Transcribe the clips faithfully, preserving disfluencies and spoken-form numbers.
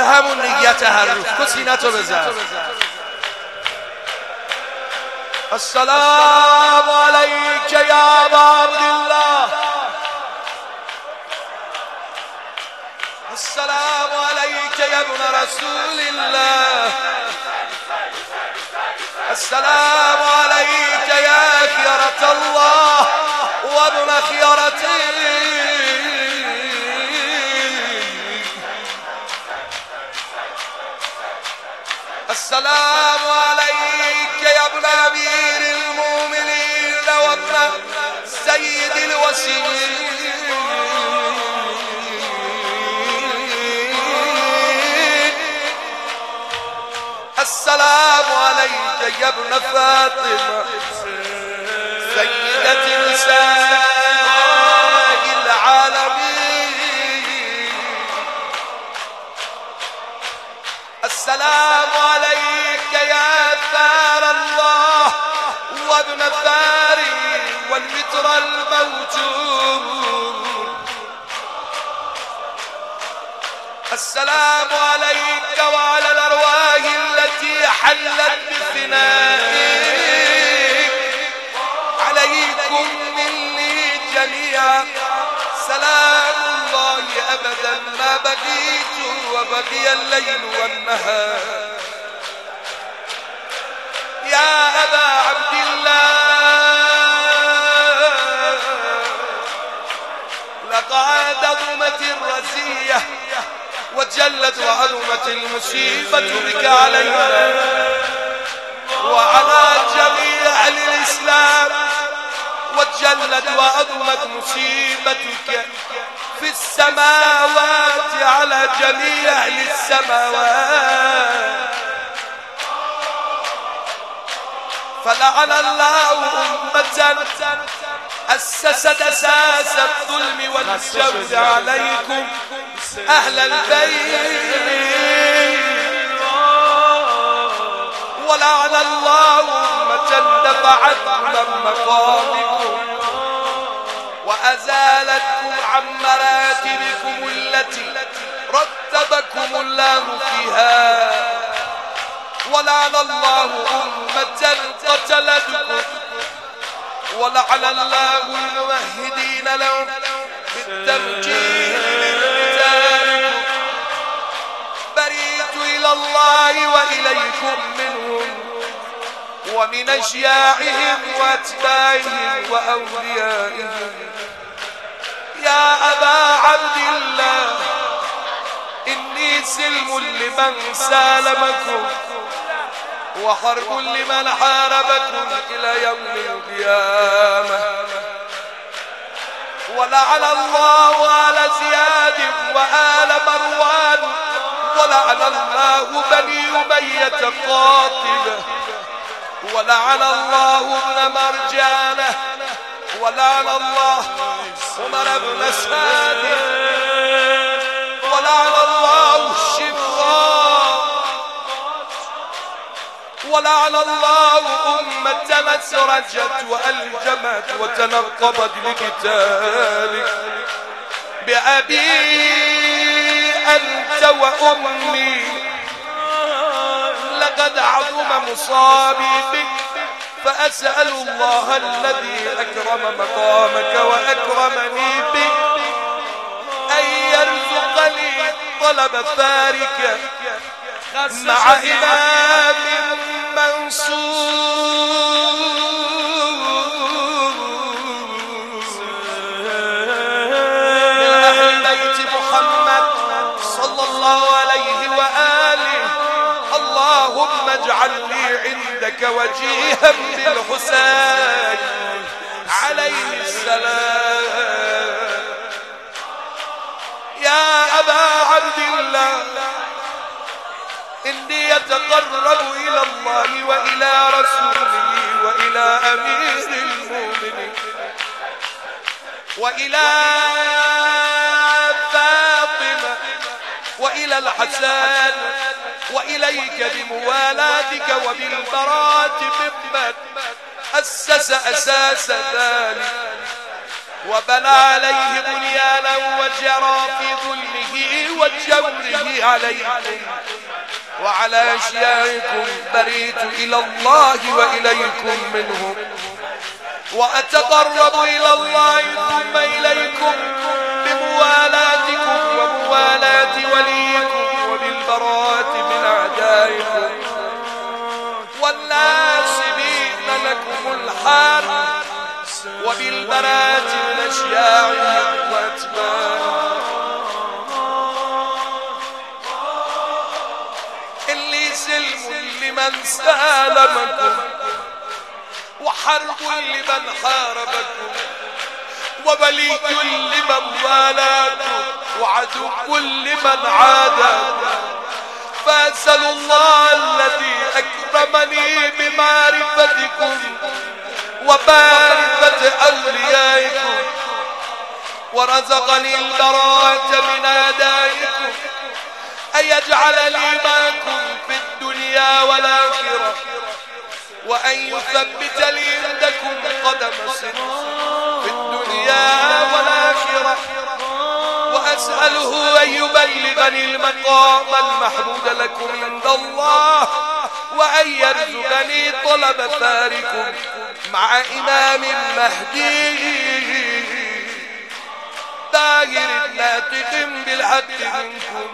به همون نیت هر روز کسینتو بزن. السلام علیک یا ابا عبدالله، السلام علیک یا ابن رسول الله، السلام علیک یا خیرة الله و ابن خیرته، السلام علیک یا ابن امیر المؤمنین و ابن سید الوسیل، السلام عليك يا ابن فاطمة سيدة نساء العالمين، السلام عليك يا ثار الله وابن ثاري والمتر الموجود، السلام عليك وعلى الأرواح التي حلت بفنائك، عليكم مني جميعا سلام الله أبدا ما بقيت وبقي الليل والنهار. يا أبا عبد الله لقد عظمت الرزية وجلت وعظمت المصيبة بك علينا وعلى جميع أهل الإسلام، وجلت وعظمت مصيبتك في السماوات على جميع أهل السماوات، فلعن الله أمة أسست أساس الظلم والجور عليكم أهل البيت، ولعن الله أمة دفعت من مقامكم وأزالتكم عن مراتبكم التي رتبكم الله فيها، ولعن الله أمة قتلتكم، ولعن الله الممهدين لهم بالتمكين من قتالكم. بريت إلى الله وإليكم منهم ومن أشياعهم وأتباعهم وأوليائهم. يا أبا عبد الله إني سلم لمن سالمكم وحرب لمن حاربكم إلى يوم القيامة، ولعن الله آل زياد وآل مروان، ولعن الله بني أمية قاتلة، ولعن الله ابن مرجانة، ولعن الله عمر بن سعد، ولعن الله الشمراء، ولعن الله أمة مسرجت وألجمت وتنقبت لقتالك. بأبي أنت وأمي لقد عظم مصابي بك، فأسأل الله الذي أكرم مقامك وأكرمني بك أن يرزقني طلب ثارك مع إمام منصور من أهل بيت محمد صلى الله عليه وآله. اللهم اجعل لي عندك وجيها بالحسين عليه السلام. يا أبا عبد الله إني أتقرب إلى الله وإلى رسوله وإلى أمير المؤمنين وإلى فاطمة وإلى الحسن وإليك بموالاتك وبالبراءة ممن أسس أساس ذلك. وبنى عليه بنيانا وجرى في ظلمه وجوره عليكم وعلى أشيائكم بريت إلى الله وإليكم منهم وأتقرب إلى الله ثم إليكم بموالاتكم وموالاة وليكم وبالبراءة من أعدائكم والناصبين لكم الحال وبالبراءة من أشياعهم وأتباعهم اللي سلم لمن سالمكم وحرب لمن حاربكم وولي لمن والاكم وعدو لمن عاداكم فأسأل الله الذي أكرمني بمعرفتكم ومعرفة أوليائكم ورزقني البراءة من أعدائكم أن يجعل لي معكم في الدنيا والآخرة وأن يثبت لي عندكم قدم صدق في الدنيا والآخرة وأسأله أن يبلغني المقام المحمود لكم عند الله وأن يرزقني طلب ثاركم مع إمام مهدي داهر ناطق بالحق منكم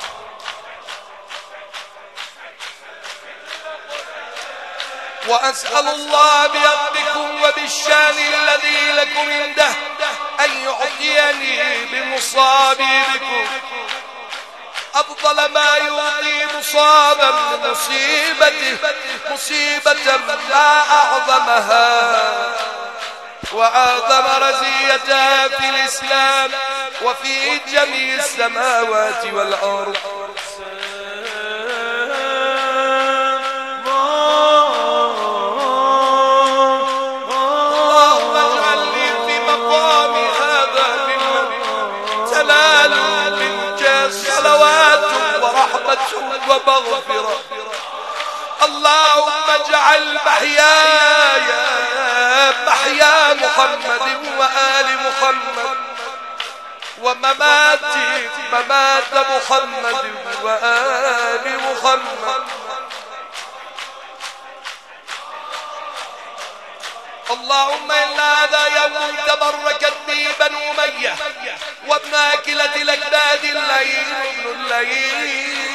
وأسأل الله بيدكم وبالشان الذي لكم عنده أن يعطيني بمصابي بكم أفضل ما يعطي مصابا من مصيبته مصيبة ما أعظمها وأعظم رزيتها في الإسلام وفي جميع السماوات والأرض ومغفرة اللهم اجعل محياي محيا محمد وآل محمد ومماتي ممات محمد وآل محمد اللهم إن هذا يوم تبركت به بنو أمية وابن أكلة الأجداد الليل ابن الليل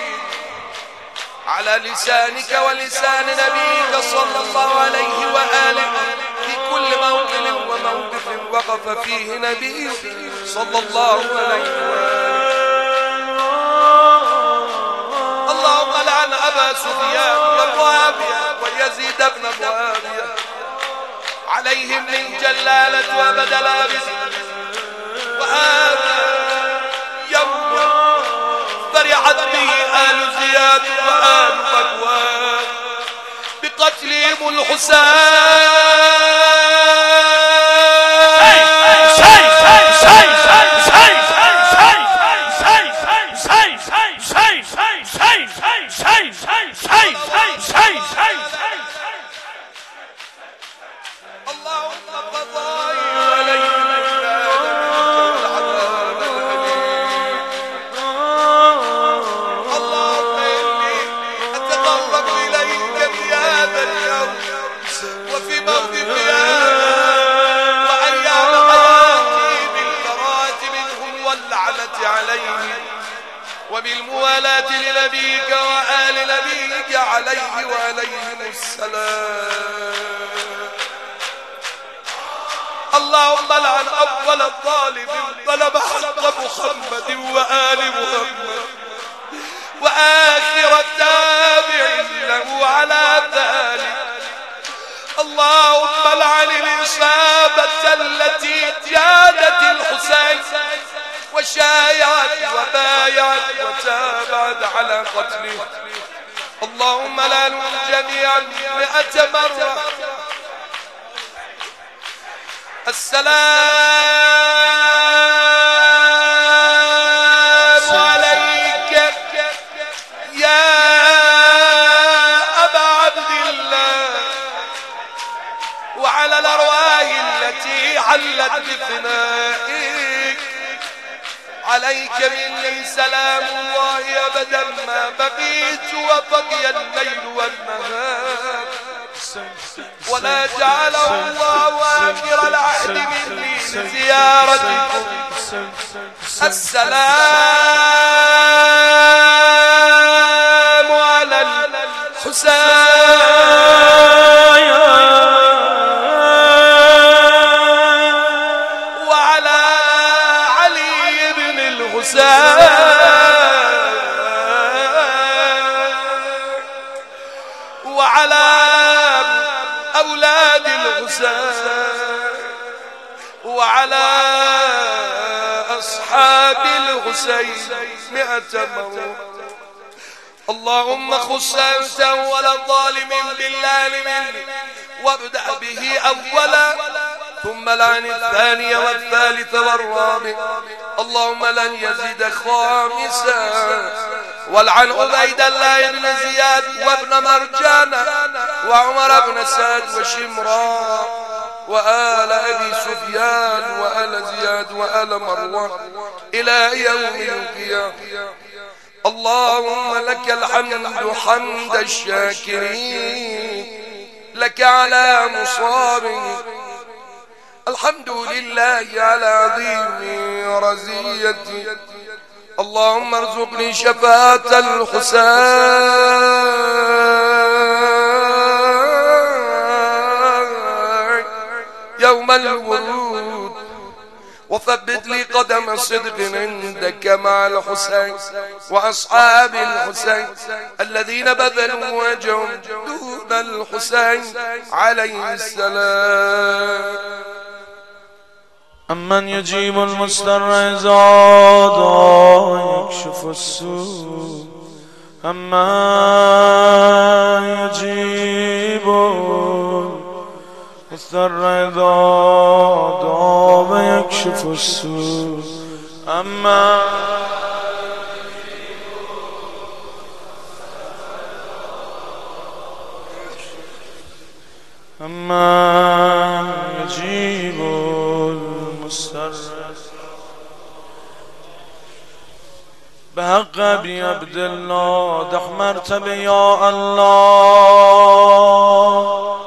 على لسانك ولسان نبيك صلى الله عليه وآله في كل موطن وموقف وقف فيه نبي صلى الله عليه وآله اللهم لعن أبا سفيان ومعاوية ويزيد بن معاوية عليهم من جلالة وأبد لابس وهذا يوم فرحت به آل زياد وآل مروان بقتلهم الحسين وبالموالاة لنبيك وآل نبيك عليه وعليهم السلام اللهم لعن أول الظالم ظلم حق محمد وآل محمد وآخر التابع له على ذلك اللهم لعن الإصابة التي جادت الحسين وشايعت وبايعت وتابعت على قتله اللهم لعنهم جميعا مئة مرة السلام عليك يا أبا عبد الله وعلى الأرواح التي حلت بفنائك. عليك مني سلام الله أبدا ما بقيت وبقي الليل والنهار، ولا جعله الله آخر العهد مني لزيارتكم. السلام على الحسين وعلى علي بن الحسين وعلى أولاد الحسين وعلى أصحاب الحسين مئة مرة. اللهم خص أنت أول الظالم بالله منه وابدأ به أولا، ثم لعن الثاني والثالث والرابع. اللهم لن يزيد خامسا، والعن عبيد الله بن زياد وابن مرجان وعمر بن سعد وشمران وآل أبي سفيان وآل زياد وآل مروان إلى يوم القيامة. اللهم لك الحمد حمد الشاكرين، لك على مصابه، الحمد لله على عظيم رزيتي. اللهم ارزقني شفاعة الحسين يوم الورود، وثبت لي قدم صدق عندك مع الحسين وأصحاب الحسين الذين بذلوا وجههم دون الحسين عليه السلام. أمن يجيب المضطر إذا دعا ويكشف السوء، أمن يجيب المضطر إذا دعا ويكشف السوء، أمن أمن يجيب بحق ابي عبد الله دح مرتبه يا الله.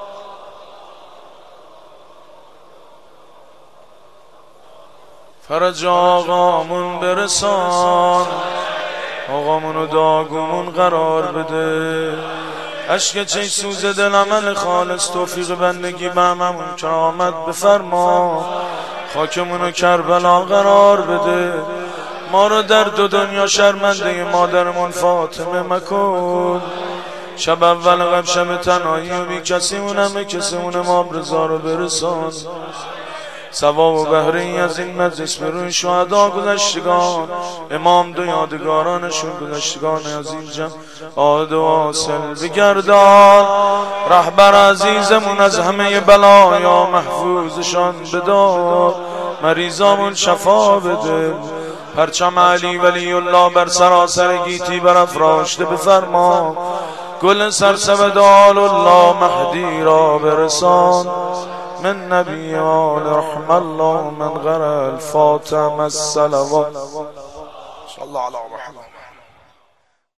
فرج آقامون برسان، آقامونو داغمون قرار بده، عشق چه سوز دل عمل خالص توفیق بندگی به هممون کرامت بفرما، خاکمونو کربلا قرار بده، ما رو در دو دنیا شرمنده مادرمون فاطمه مکن، شب اول غم شب تنهایی و بی کسی مونم کسی مونه ما رضا رو برسان، ثواب و بهره از این مجلس بروی شهدا گذشتگان، امام دو یادگارانشون گذشتگان از این جمع آد و حاصل بگردان، رهبر عزیزمون از همه بلایا محفوظشان بدار، مریضامون شفا بده، پرچم علی ولی الله بر سراسر گیتی برافراشته بفرما، گل سرسبد آل الله مهدی را برسان، من نبی آل رحم الله من غیر الفاتم الصلوات. صلی الله علی محمد.